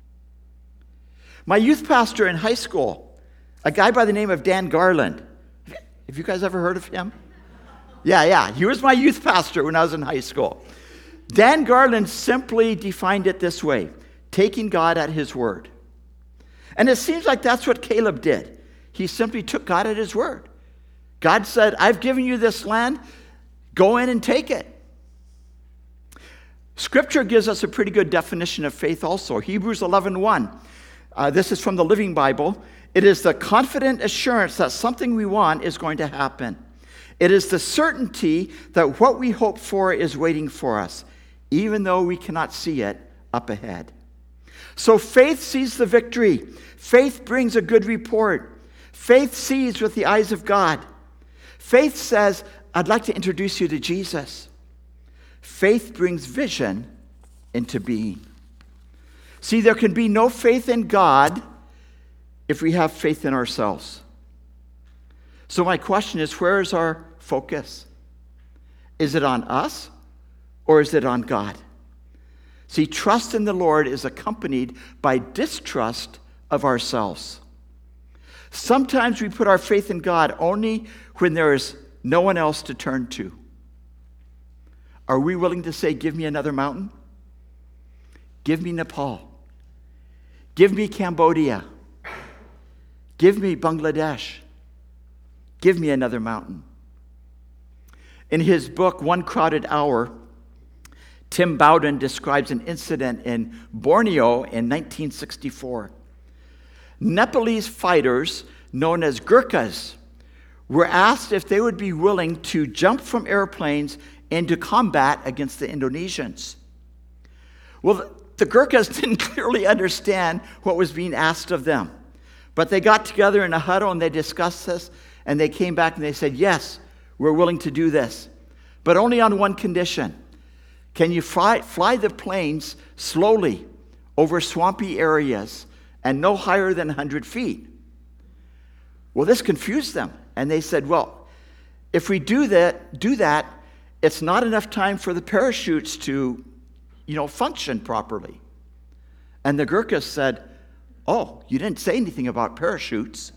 C: My youth pastor in high school, a guy by the name of Dan Garland. Have you guys ever heard of him? Yeah, yeah. He was my youth pastor when I was in high school. Dan Garland simply defined it this way: taking God at his word. And it seems like that's what Caleb did. He simply took God at his word. God said, I've given you this land. Go in and take it. Scripture gives us a pretty good definition of faith also. Hebrews eleven one. Uh, this is from the Living Bible. It is the confident assurance that something we want is going to happen. It is the certainty that what we hope for is waiting for us, even though we cannot see it up ahead. So faith sees the victory. Faith brings a good report. Faith sees with the eyes of God. Faith says, I'd like to introduce you to Jesus. Faith brings vision into being. See, there can be no faith in God if we have faith in ourselves. So my question is, where is our focus? Is it on us or is it on God? See, trust in the Lord is accompanied by distrust of ourselves. Sometimes we put our faith in God only when there is no one else to turn to. Are we willing to say, give me another mountain? Give me Nepal. Give me Cambodia. Give me Bangladesh. Give me another mountain. In his book, One Crowded Hour, Tim Bowden describes an incident in Borneo in nineteen sixty-four. Nepalese fighters, known as Gurkhas, were asked if they would be willing to jump from airplanes into combat against the Indonesians. Well, the Gurkhas didn't clearly understand what was being asked of them. But they got together in a huddle and they discussed this, and they came back and they said, yes, we're willing to do this, but only on one condition. Can you fly, fly the planes slowly over swampy areas and no higher than one hundred feet? Well, this confused them. And they said, well, if we do that, do that, it's not enough time for the parachutes to, you know, function properly. And the Gurkhas said, oh, you didn't say anything about parachutes.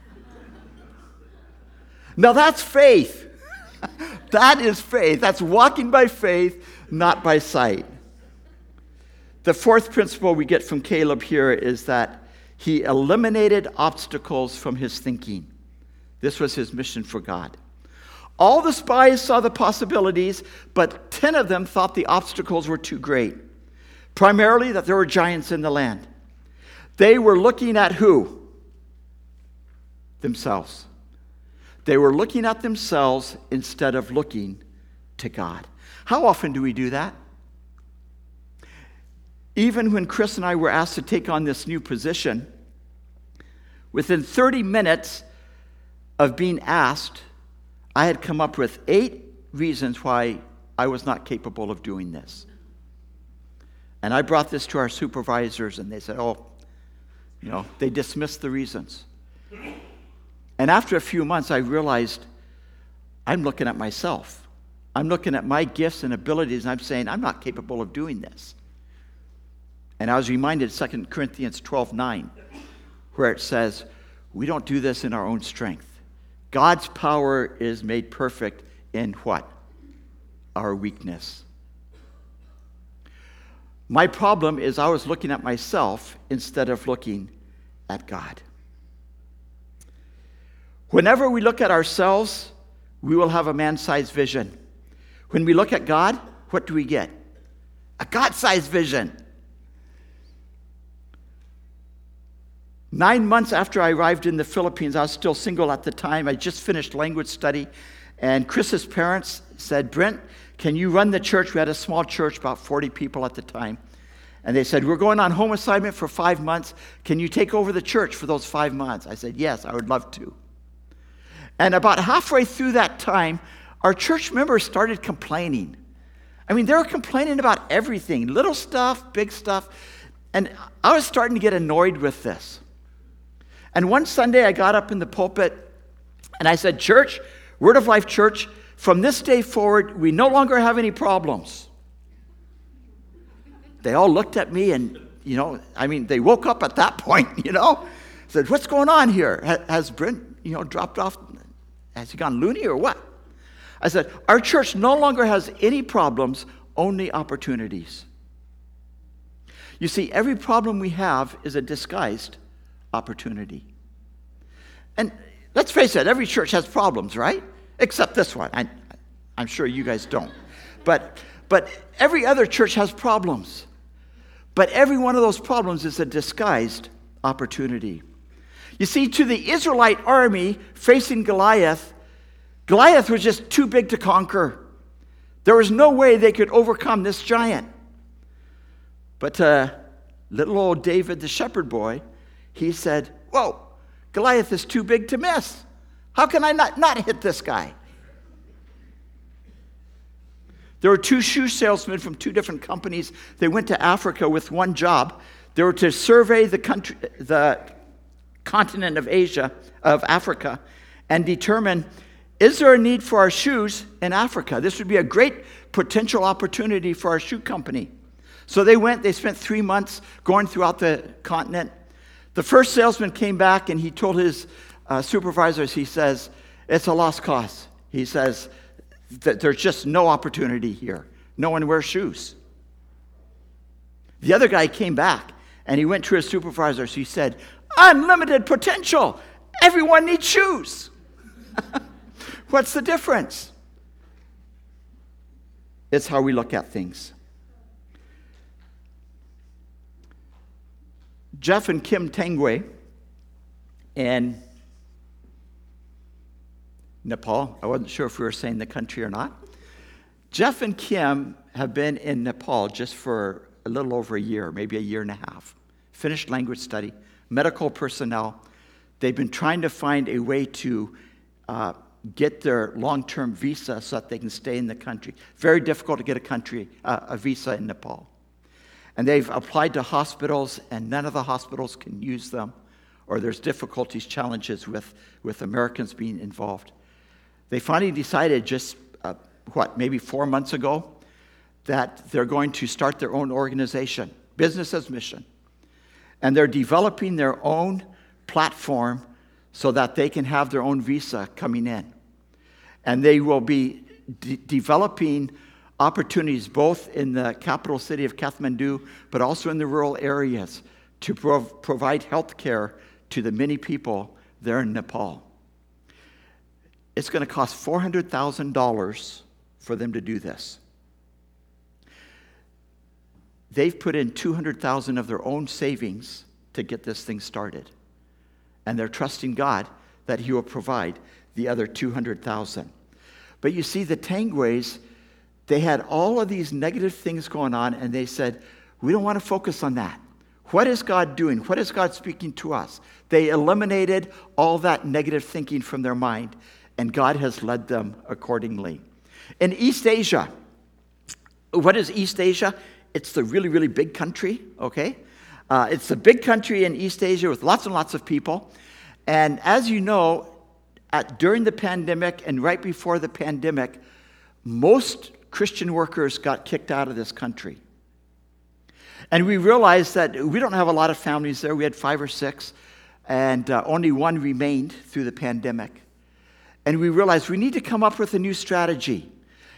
C: Now that's faith. That is faith. That's walking by faith, not by sight. The fourth principle we get from Caleb here is that he eliminated obstacles from his thinking. This was his mission for God. All the spies saw the possibilities, but ten of them thought the obstacles were too great. Primarily that there were giants in the land. They were looking at who? Themselves. They were looking at themselves instead of looking to God. How often do we do that? Even when Chris and I were asked to take on this new position, within thirty minutes of being asked, I had come up with eight reasons why I was not capable of doing this. And I brought this to our supervisors, and they said, oh, you know, they dismissed the reasons. And after a few months, I realized I'm looking at myself. I'm looking at my gifts and abilities, and I'm saying, I'm not capable of doing this. And I was reminded Second Corinthians twelve nine, where it says, we don't do this in our own strength. God's power is made perfect in what? our weakness. My problem is I was looking at myself instead of looking at God. Whenever we look at ourselves, we will have a man-sized vision. When we look at God, what do we get? A God-sized vision. Nine months after I arrived in the Philippines, I was still single at the time. I just finished language study, and Chris's parents said, Brent, can you run the church? We had a small church, about forty people at the time. And they said, we're going on home assignment for five months. Can you take over the church for those five months? I said, yes, I would love to. And about halfway through that time, our church members started complaining. I mean, they were complaining about everything, little stuff, big stuff. And I was starting to get annoyed with this. And one Sunday, I got up in the pulpit, and I said, Church, Word of Life Church, from this day forward, we no longer have any problems. They all looked at me, and, you know, I mean, they woke up at that point, you know. Said, what's going on here? Has Brent, you know, dropped off? Has he gone loony or what? I said, our church no longer has any problems, only opportunities. You see, every problem we have is a disguised opportunity. And let's face it, every church has problems, right? Except this one. I, I'm sure you guys don't. But, but every other church has problems. But every one of those problems is a disguised opportunity. You see, to the Israelite army facing Goliath, Goliath was just too big to conquer. There was no way they could overcome this giant. But to little old David, the shepherd boy, he said, whoa, Goliath is too big to miss. How can I not, not hit this guy? There were two shoe salesmen from two different companies. They went to Africa with one job. They were to survey the country, the continent of Asia, of Africa, and determine, is there a need for our shoes in Africa? This would be a great potential opportunity for our shoe company. So they went, they spent three months going throughout the continent. The first salesman came back and he told his uh, supervisors, he says, it's a lost cause. He says that there's just no opportunity here. No one wears shoes. The other guy came back and he went to his supervisors. He said, unlimited potential. Everyone needs shoes. What's the difference? It's how we look at things. Jeff and Kim Tangwe in Nepal. I wasn't sure if we were saying the country or not. Jeff and Kim have been in Nepal just for a little over a year, maybe a year and a half. Finished language study, medical personnel. They've been trying to find a way to uh, get their long-term visa so that they can stay in the country. Very difficult to get a country uh, a visa in Nepal. And they've applied to hospitals, and none of the hospitals can use them, or there's difficulties, challenges with, with Americans being involved. They finally decided just, uh, what, maybe four months ago, that they're going to start their own organization, business as mission. And they're developing their own platform so that they can have their own visa coming in. And they will be de- developing opportunities both in the capital city of Kathmandu, but also in the rural areas to prov- provide health care to the many people there in Nepal. It's going to cost four hundred thousand dollars for them to do this. They've put in two hundred thousand dollars of their own savings to get this thing started. And they're trusting God that He will provide the other two hundred thousand dollars. But you see, the Tangways, they had all of these negative things going on, and they said, we don't want to focus on that. What is God doing? What is God speaking to us? They eliminated all that negative thinking from their mind, and God has led them accordingly. In East Asia, what is East Asia? It's the really, really big country, okay? Uh, it's a big country in East Asia with lots and lots of people. And as you know, at, during the pandemic and right before the pandemic, most Christian workers got kicked out of this country. And we realized that we don't have a lot of families there. We had five or six, and uh, only one remained through the pandemic. And we realized we need to come up with a new strategy.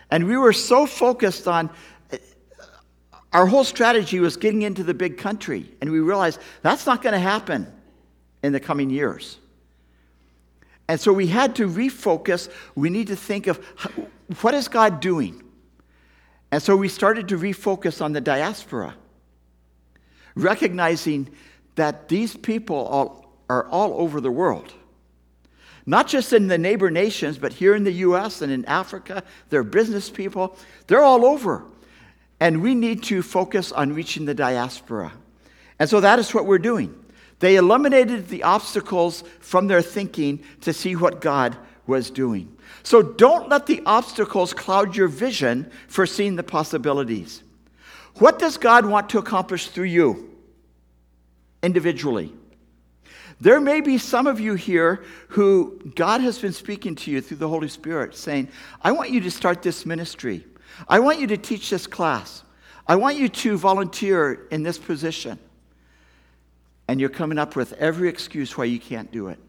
C: And we were so focused on, our whole strategy was getting into the big country. And we realized that's not going to happen in the coming years. And so we had to refocus. We need to think of, what is God doing? And so we started to refocus on the diaspora, recognizing that these people all, are all over the world. Not just in the neighbor nations, but here in the U S and in Africa. They're business people. They're all over. And we need to focus on reaching the diaspora. And so that is what we're doing. They eliminated the obstacles from their thinking to see what God was doing. So don't let the obstacles cloud your vision for seeing the possibilities. What does God want to accomplish through you individually? There may be some of you here who God has been speaking to you through the Holy Spirit, saying, I want you to start this ministry. I want you to teach this class. I want you to volunteer in this position. And you're coming up with every excuse why you can't do it.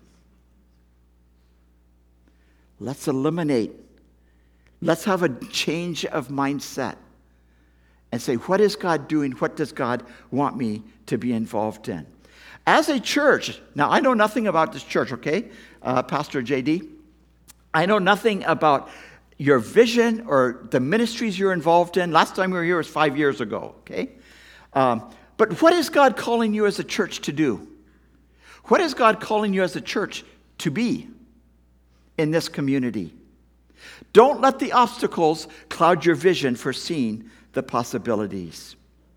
C: Let's eliminate. Let's have a change of mindset and say, what is God doing? What does God want me to be involved in? As a church, now I know nothing about this church, okay? Uh, Pastor J D, I know nothing about your vision or the ministries you're involved in. Last time we were here was five years ago, okay? Um, but what is God calling you as a church to do? What is God calling you as a church to be in this community? Don't let the obstacles cloud your vision for seeing the possibilities.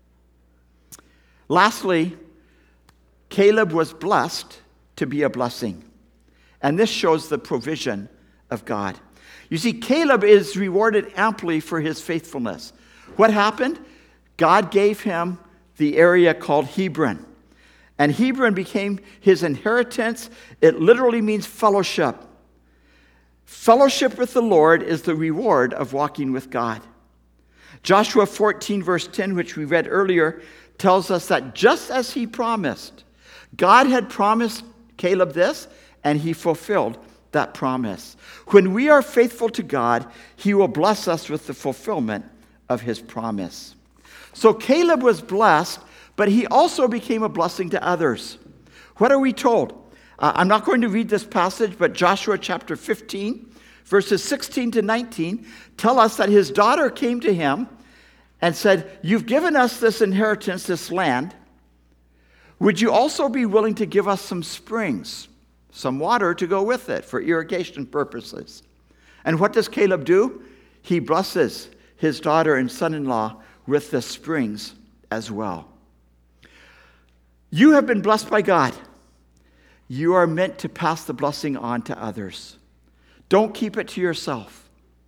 C: Lastly, Caleb was blessed to be a blessing. And this shows the provision of God. You see, Caleb is rewarded amply for his faithfulness. What happened? God gave him the area called Hebron. And Hebron became his inheritance. It literally means fellowship. Fellowship with the Lord is the reward of walking with God. Joshua fourteen, verse ten, which we read earlier, tells us that just as he promised, God had promised Caleb this, and he fulfilled that promise. When we are faithful to God, he will bless us with the fulfillment of his promise. So Caleb was blessed, but he also became a blessing to others. What are we told? Uh, I'm not going to read this passage, but Joshua chapter fifteen, verses sixteen to nineteen, tell us that his daughter came to him and said, you've given us this inheritance, this land. Would you also be willing to give us some springs, some water to go with it for irrigation purposes? And what does Caleb do? He blesses his daughter and son-in-law with the springs as well. You have been blessed by God. You are meant to pass the blessing on to others. Don't keep it to yourself.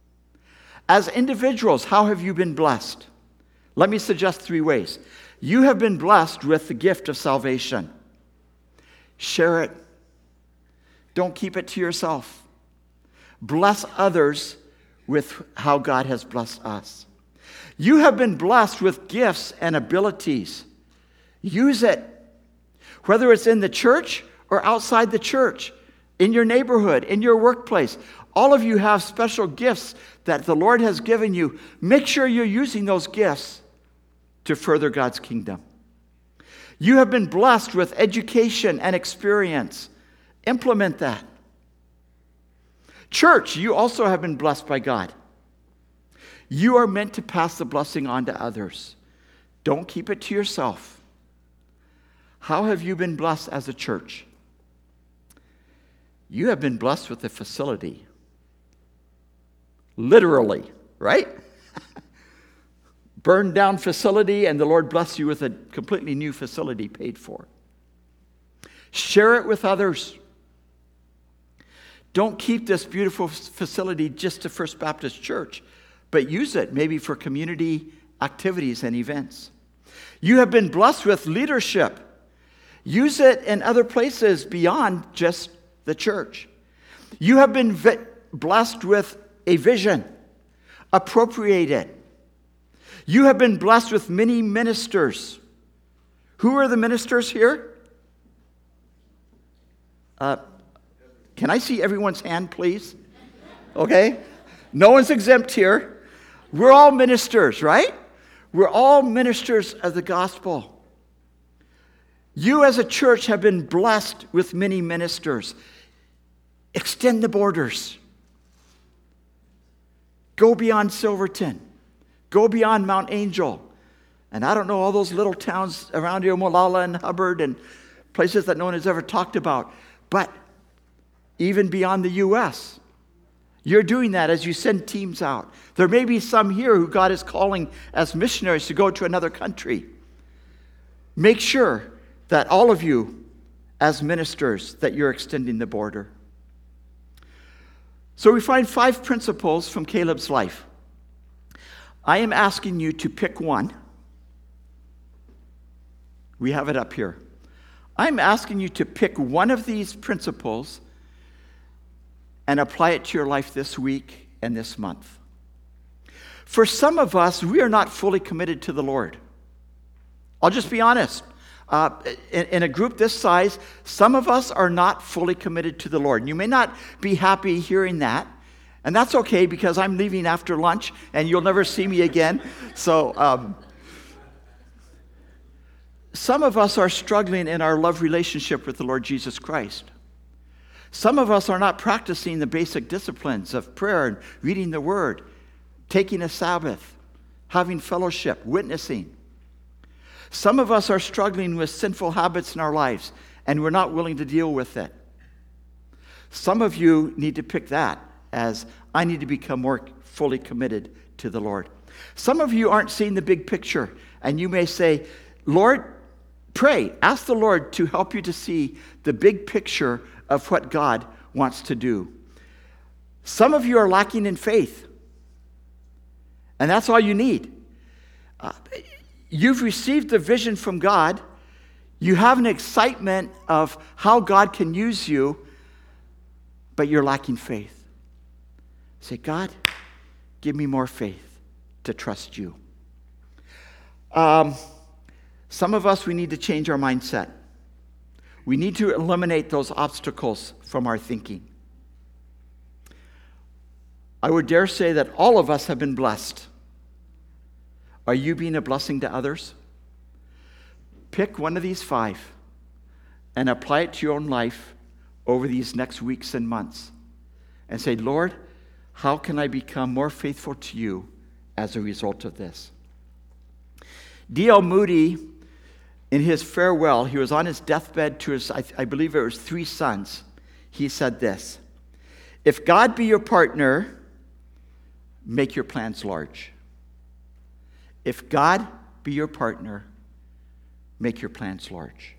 C: As individuals, how have you been blessed? Let me suggest three ways. You have been blessed with the gift of salvation. Share it. Don't keep it to yourself. Bless others with how God has blessed us. You have been blessed with gifts and abilities. Use it. Whether it's in the church or outside the church, in your neighborhood, in your workplace. All of you have special gifts that the Lord has given you. Make sure you're using those gifts to further God's kingdom. You have been blessed with education and experience. Implement that. Church, you also have been blessed by God. You are meant to pass the blessing on to others. Don't keep it to yourself. How have you been blessed as a church? You have been blessed with a facility. Literally, right? Burned down facility, and the Lord bless you with a completely new facility paid for. Share it with others. Don't keep this beautiful facility just to First Baptist Church, but use it maybe for community activities and events. You have been blessed with leadership. Use it in other places beyond just the church. You have been vi- blessed with a vision. Appropriate it. You have been blessed with many ministers. Who are the ministers here? Uh, can I see everyone's hand, please? Okay. No one's exempt here. We're all ministers, right? We're all ministers of the gospel. You as a church have been blessed with many ministers. Extend the borders. Go beyond Silverton. Go beyond Mount Angel. And I don't know, all those little towns around here, Molalla and Hubbard and places that no one has ever talked about. But even beyond the U S, you're doing that as you send teams out. There may be some here who God is calling as missionaries to go to another country. Make sure that all of you, as ministers, that you're extending the border. So we find five principles from Caleb's life. I am asking you to pick one. We have it up here. I'm asking you to pick one of these principles and apply it to your life this week and this month. For some of us, we are not fully committed to the Lord. I'll just be honest. Uh, in, in a group this size, some of us are not fully committed to the Lord. You may not be happy hearing that, and that's okay because I'm leaving after lunch and you'll never see me again. So um, some of us are struggling in our love relationship with the Lord Jesus Christ. Some of us are not practicing the basic disciplines of prayer and reading the Word, taking a Sabbath, having fellowship, witnessing. Some of us are struggling with sinful habits in our lives, and we're not willing to deal with it. Some of you need to pick that as, I need to become more fully committed to the Lord. Some of you aren't seeing the big picture, and you may say, Lord, pray, ask the Lord to help you to see the big picture of what God wants to do. Some of you are lacking in faith, and that's all you need. Uh, you've received the vision from God. You have an excitement of how God can use you, but you're lacking faith. Say, God, give me more faith to trust you. Um, some of us, we need to change our mindset. We need to eliminate those obstacles from our thinking. I would dare say that all of us have been blessed. Are you being a blessing to others? Pick one of these five and apply it to your own life over these next weeks and months. And say, Lord, how can I become more faithful to you as a result of this? D L Moody, in his farewell, he was on his deathbed to his, I, I believe it was three sons. He said this, if God be your partner, make your plans large. If God be your partner, make your plans large.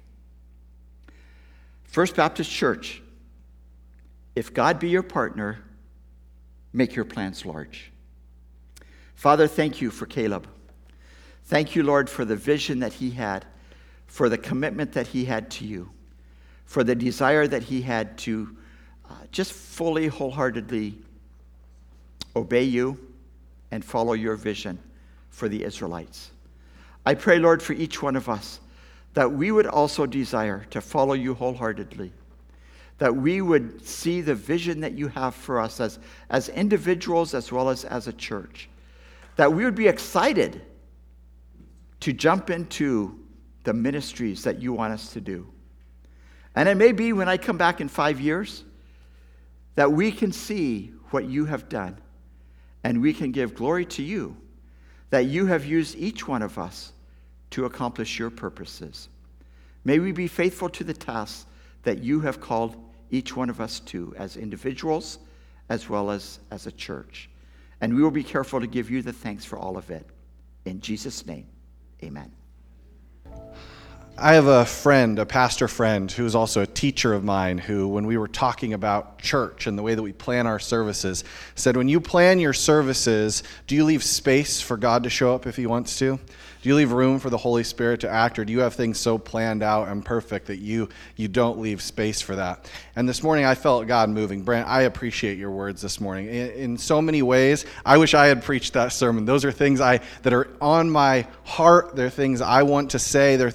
C: First Baptist Church, if God be your partner, make your plans large. Father, thank you for Caleb. Thank you, Lord, for the vision that he had, for the commitment that he had to you, for the desire that he had to uh, just fully, wholeheartedly obey you and follow your vision for the Israelites. I pray, Lord, for each one of us, that we would also desire to follow you wholeheartedly, that we would see the vision that you have for us as, as individuals as well as as a church, that we would be excited to jump into the ministries that you want us to do. And it may be when I come back in five years that we can see what you have done and we can give glory to you that you have used each one of us to accomplish your purposes. May we be faithful to the tasks that you have called each one of us to as individuals as well as as a church. And we will be careful to give you the thanks for all of it. In Jesus' name, amen.
A: I have a friend, a pastor friend, who's also a teacher of mine, who, when we were talking about church and the way that we plan our services, said, when you plan your services, do you leave space for God to show up if he wants to? Do you leave room for the Holy Spirit to act, or do you have things so planned out and perfect that you you don't leave space for that? And this morning I felt God moving. Brent, I appreciate your words this morning. In, in so many ways, I wish I had preached that sermon. Those are things I that are on my heart. They're things I want to say. They're things that I want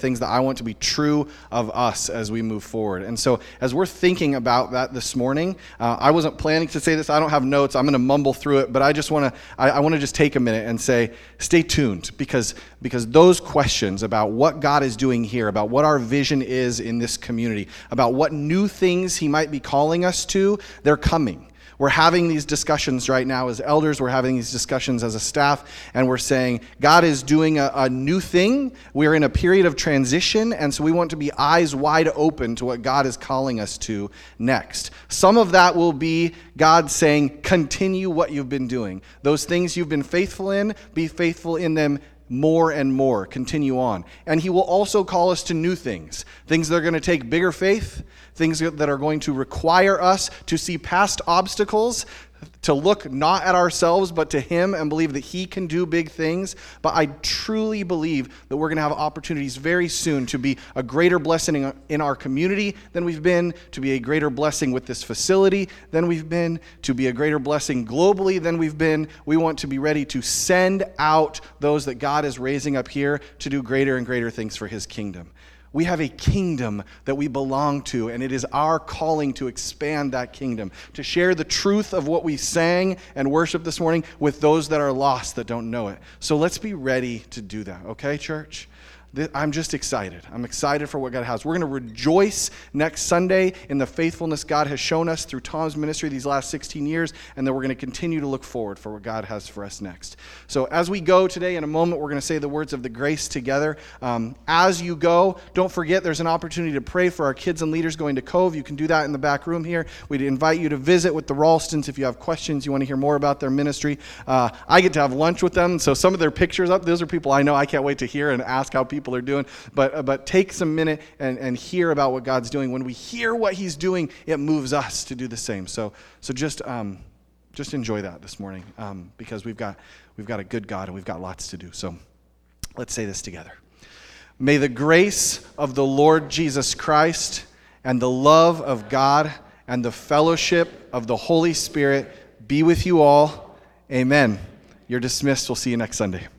A: want to be true of us as we move forward. And so as we're thinking about that this morning, uh, I wasn't planning to say this. I don't have notes. I'm going to mumble through it, but I just want to I, I want to just take a minute and say, stay tuned, because because those questions about what God is doing here, about what our vision is in this community, about what new things he might be calling us to, they're coming. We're having these discussions right now as elders. We're having these discussions as a staff, and we're saying God is doing a, a new thing. We're in a period of transition, and so we want to be eyes wide open to what God is calling us to next. Some of that will be God saying, continue what you've been doing. Those things you've been faithful in, be faithful in them more and more. Continue on. And he will also call us to new things, things that are going to take bigger faith, things that are going to require us to see past obstacles, to look not at ourselves but to him and believe that he can do big things. But I truly believe that we're going to have opportunities very soon to be a greater blessing in our community than we've been, to be a greater blessing with this facility than we've been, to be a greater blessing globally than we've been. We want to be ready to send out those that God is raising up here to do greater and greater things for his kingdom. We have a kingdom that we belong to, and it is our calling to expand that kingdom, to share the truth of what we sang and worship this morning with those that are lost, that don't know it. So let's be ready to do that, okay, church? I'm just excited. I'm excited for what God has. We're going to rejoice next Sunday in the faithfulness God has shown us through Tom's ministry these last sixteen years, and then we're going to continue to look forward for what God has for us next. So as we go today, in a moment, we're going to say the words of the grace together. Um, as you go, don't forget there's an opportunity to pray for our kids and leaders going to Cove. You can do that in the back room here. We'd invite you to visit with the Ralstons if you have questions, you want to hear more about their ministry. Uh, I get to have lunch with them, so some of their pictures up, those are people I know I can't wait to hear and ask how people are doing, but uh, but take some minute and, and hear about what God's doing. When we hear what he's doing, it moves us to do the same. So so just um, just enjoy that this morning, um, because we've got we've got a good God and we've got lots to do. So let's say this together. May the grace of the Lord Jesus Christ and the love of God and the fellowship of the Holy Spirit be with you all. Amen. You're dismissed. We'll see you next Sunday.